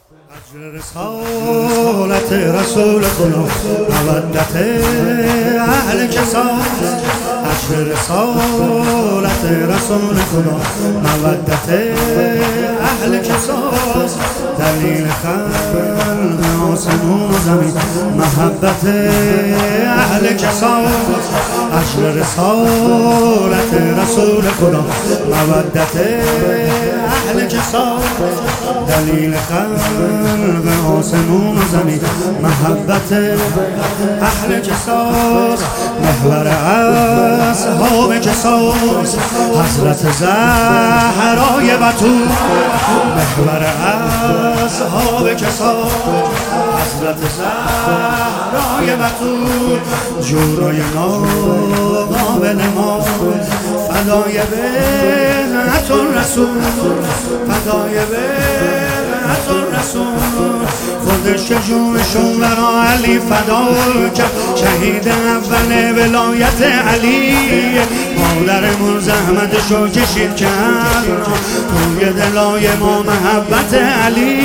اجر رسالت رسول خدا مودت اهل کساس. اجر رسالت رسول خدا مودت اهل کساس. دلیل خلق آسمون و زمین محبت اهل کساس. اجر رسالت رسول خدا مودت اهل کساس. دلیل خلق آسمون و زمین محبت اهل کساس. محور اصحاب کساس حضرت زهرای بتول. محور اصحاب کساس حضرت زهرای بتول. جورای ناقابل ما فدای بیعت الرسول. فدای بیعت الرسول. خودش جونشون برا علی فدا کرد. شهید اول ولایت علی. مادرمون زحمتشو کشید کرد توی دلای ما محبت علی.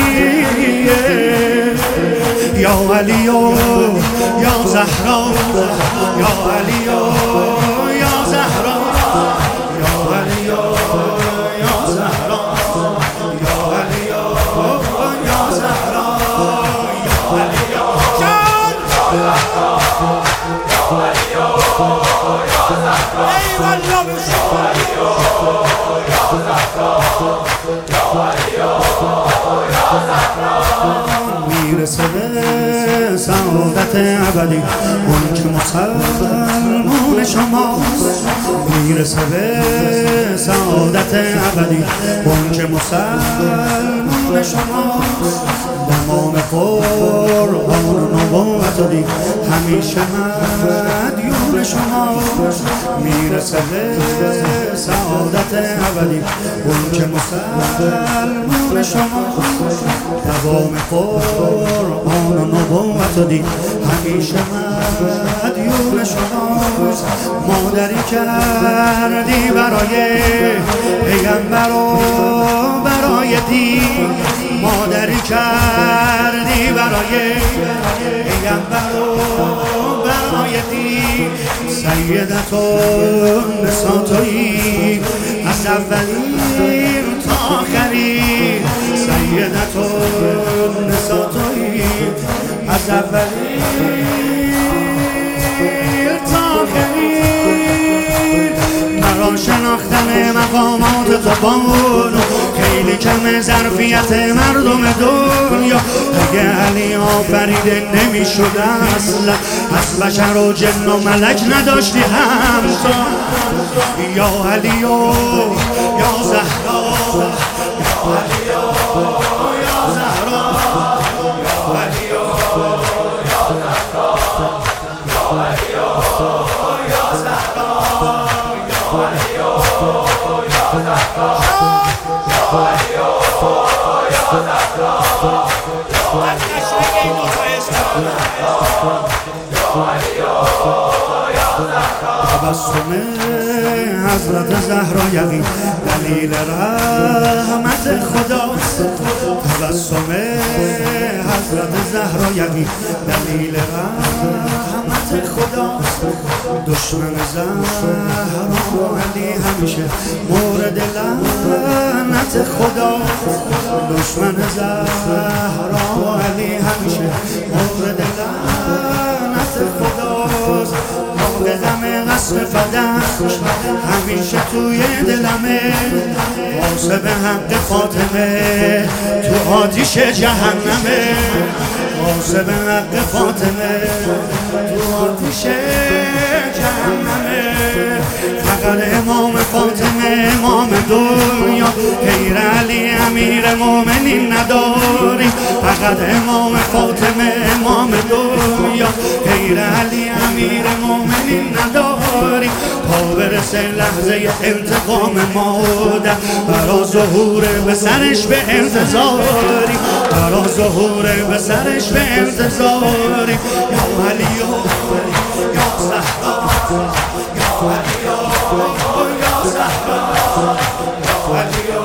یا علی و یا زهرا. یا علی و یا زهرا. یا علی و یا زهرا. یا علی و یا زهرا. یا علی و یا میرسه به سعادت ابدی اون که مسلمون شماست. میرسه به سعادت ابدی اون که مسلمون شماست. تمام قرآن و نبوت دی همیشه مدیون شماست. میرسه به سعادت ابدی اون که مسلمون شماست. تمام قرآن و نبوت دی همیشه مدیون شماست. مادری کردی برای پیغمبر و برای دین. مادری کردی برای پیغمبر و برای دین. سیدتون نساتویی از اولین تا آخرین. سیدتون نساتویی از اولین تا آخرین. مرا شناختن مقامات تو بانو خیلی کم ظرفیت مردم دنیا. اگه علی آفریده نمی شد اصلا از بشر و جن و ملک نداشتی همتا. یا علی و یا زهرا. یا علی و یا زهرا. یا علی و یا زهرا. یا علی و یا زهرا. یا علی و یا زهرا. تبسم حضرت زهرا یقین دلیل رحمت خداست. تبسم حضرت زهرا یقین دلیل رحمت خداست. دشمن زهرا علی همیشه مورد لعنت خداست. دشمن زهرا علی همیشه مورد لعنت خداست. غم قصر فدش همیشه توی دلمه. واسه به حق فاطمه تو آتیش جهنمه. واسه به حق فاطمه تو آتیش جهنمه. فقط امام فاطمه امام دنیا. غیر علی امیر مومنین نداری. فقط امام فاطمه امام دنیا. غیر علی امیر مومنین نداری. تا برسه لحظه انتقام مادر برا ظهور به سرش به انتظاری. برا ظهور به سرش به انتظاری. یا علی یا زهرا. یا علی یا زهرا. یا علی